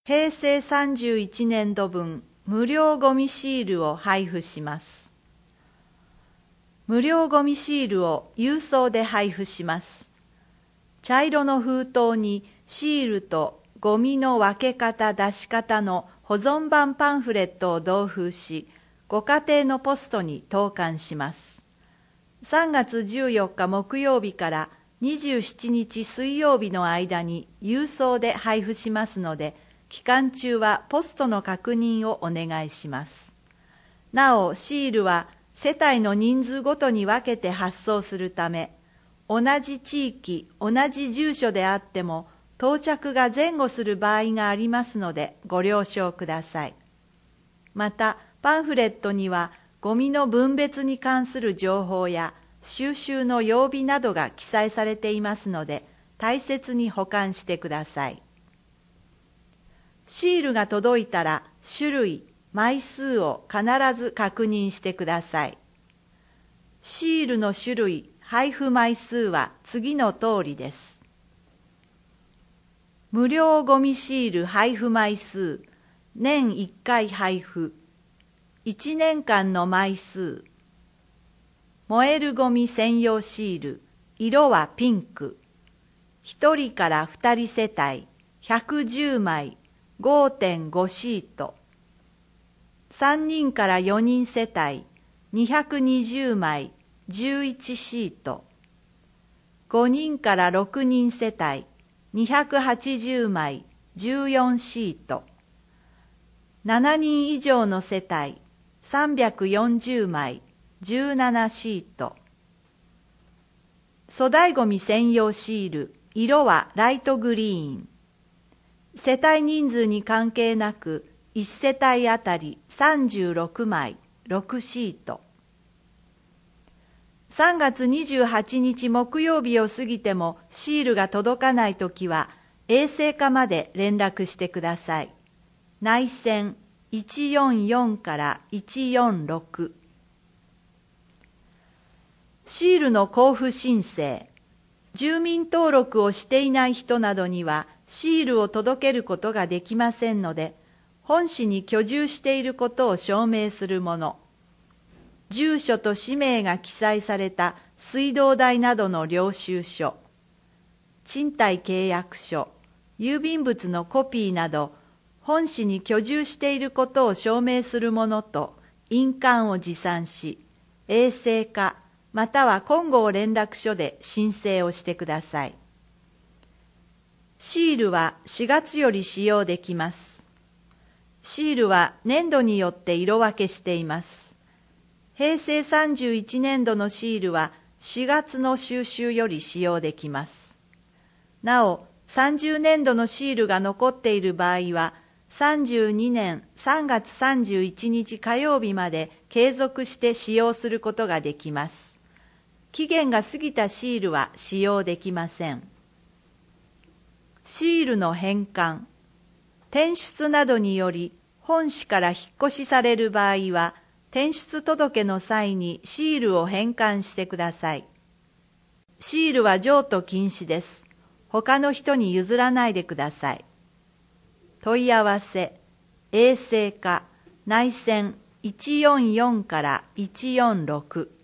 平成31年度分無料ゴミシールを配布します。無料ゴミシールを郵送で配布します。茶色の封筒にシールとゴミの分け方出し方の保存版パンフレットを同封し、ご家庭のポストに投函します。3月14日木曜日から27日水曜日の間に郵送で配布しますので、期間中はポストの確認をお願いします。なお、シールは世帯の人数ごとに分けて発送するため、同じ地域、同じ住所であっても、到着が前後する場合がありますので、ご了承ください。また、パンフレットには、ゴミの分別に関する情報や、収集の曜日などが記載されていますので、大切に保管してください。シールが届いたら、種類、枚数を必ず確認してください。シールの種類、配布枚数は次の通りです。無料ゴミシール配布枚数、年1回配布、1年間の枚数、燃えるゴミ専用シール、色はピンク、1人から2人世帯、110枚、5.5 シート、3人から4人世帯、220枚、11シート、5人から6人世帯、280枚、14シート、7人以上の世帯、340枚、17シート、粗大ごみ専用シール、色はライトグリーン、世帯人数に関係なく、1世帯あたり36枚、6シート。3月28日木曜日を過ぎてもシールが届かないときは、衛生課まで連絡してください。内線144から146。シールの交付申請。住民登録をしていない人などには、シールを届けることができませんので、本市に居住していることを証明するもの、住所と氏名が記載された水道代などの領収書、賃貸契約書、郵便物のコピーなど、本市に居住していることを証明するものと印鑑を持参し、衛生課または金剛連絡所で申請をしてください。シールは4月より使用できます。シールは年度によって色分けしています。平成31年度のシールは4月の収集より使用できます。なお、30年度のシールが残っている場合は、32年3月31日火曜日まで継続して使用することができます。期限が過ぎたシールは使用できません。シールの返還、転出などにより本市から引っ越しされる場合は、転出届の際にシールを返還してください。シールは譲渡禁止です。他の人に譲らないでください。問い合わせ、衛生課、内線144から146。